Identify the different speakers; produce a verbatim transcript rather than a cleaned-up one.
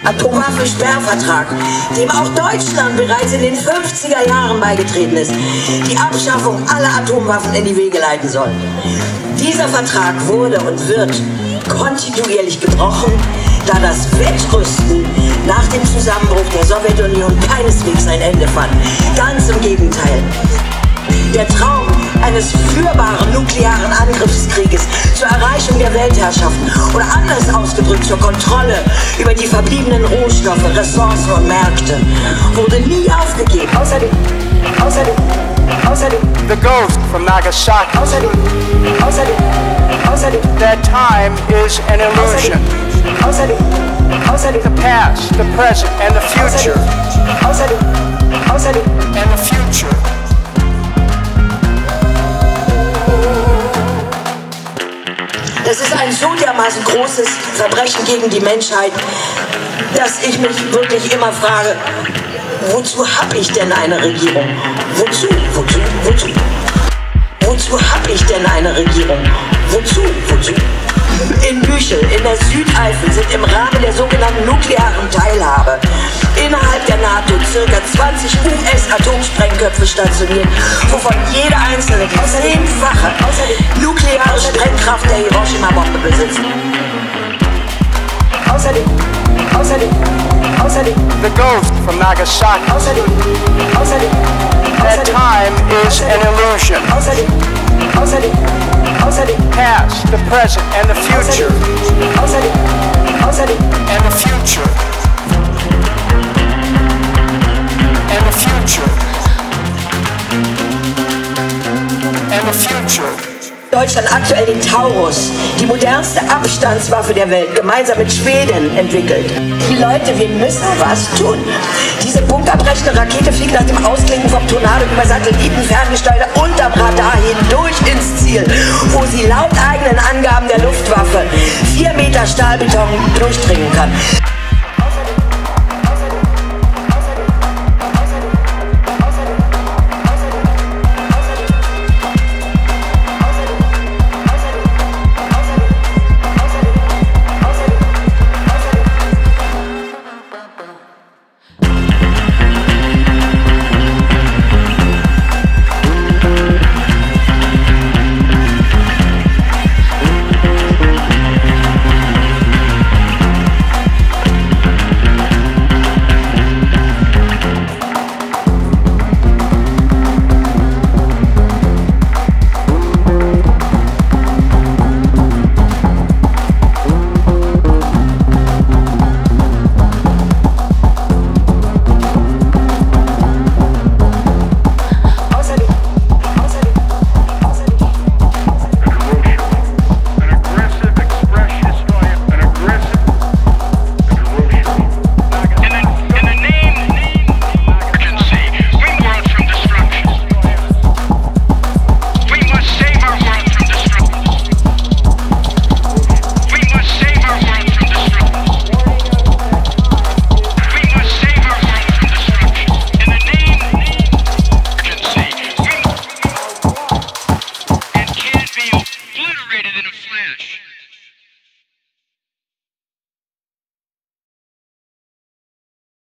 Speaker 1: Atomwaffensperrvertrag, dem auch Deutschland bereits in den fünfziger Jahren beigetreten ist, die Abschaffung aller Atomwaffen in die Wege leiten soll. Dieser Vertrag wurde und wird kontinuierlich gebrochen, da das Wettrüsten nach dem Zusammenbruch der Sowjetunion keineswegs ein Ende fand. Ganz im Gegenteil. Der Traum eines führbaren nuklearen Angriffskrieges zur Erreichung der Weltherrschaften oder anders ausgedrückt zur Kontrolle über die verbliebenen Rohstoffe, Ressourcen und Märkte wurde nie aufgegeben. Außerdem, außerdem, außerdem,
Speaker 2: The ghost from Nagasaki.
Speaker 1: außerdem, außerdem, außerdem,
Speaker 2: That time is an illusion.
Speaker 1: außerdem, außerdem,
Speaker 2: The past, the present, and the future.
Speaker 1: außerdem, außerdem,
Speaker 2: And the future.
Speaker 1: Das ist ein so dermaßen großes Verbrechen gegen die Menschheit, dass ich mich wirklich immer frage, wozu habe ich denn eine Regierung? Wozu? Wozu? Wozu? Wozu habe ich denn eine Regierung? Wozu? Wozu? In Büchel, in der Südeifel, sind im Rahmen der sogenannten nuklearen Teilhabe innerhalb der NATO ca. zwanzig U S-Atomsprengköpfe stationiert, wovon jeder einzelne die zehnfache nukleare Sprengkraft der Hiroshima-Bombe besitzt. Außerdem, außerdem, außerdem,
Speaker 2: The ghost from Nagasaki.
Speaker 1: außerdem, außerdem,
Speaker 2: That time is an illusion.
Speaker 1: außerdem, außerdem, außerdem,
Speaker 2: Past, the present, and the future.
Speaker 1: außerdem, außerdem,
Speaker 2: And the future. And the future. And the future.
Speaker 1: Deutschland aktuell den Taurus, die modernste Abstandswaffe der Welt, gemeinsam mit Schweden entwickelt. Leute, wir müssen was tun. Diese bunkerbrechende Rakete fliegt nach dem Ausklinken vom Tornado über Satelliten ferngesteuert unterm Radar hindurch ins Ziel, wo sie laut eigenen Angaben der Luftwaffe vier Meter Stahlbeton durchdringen kann.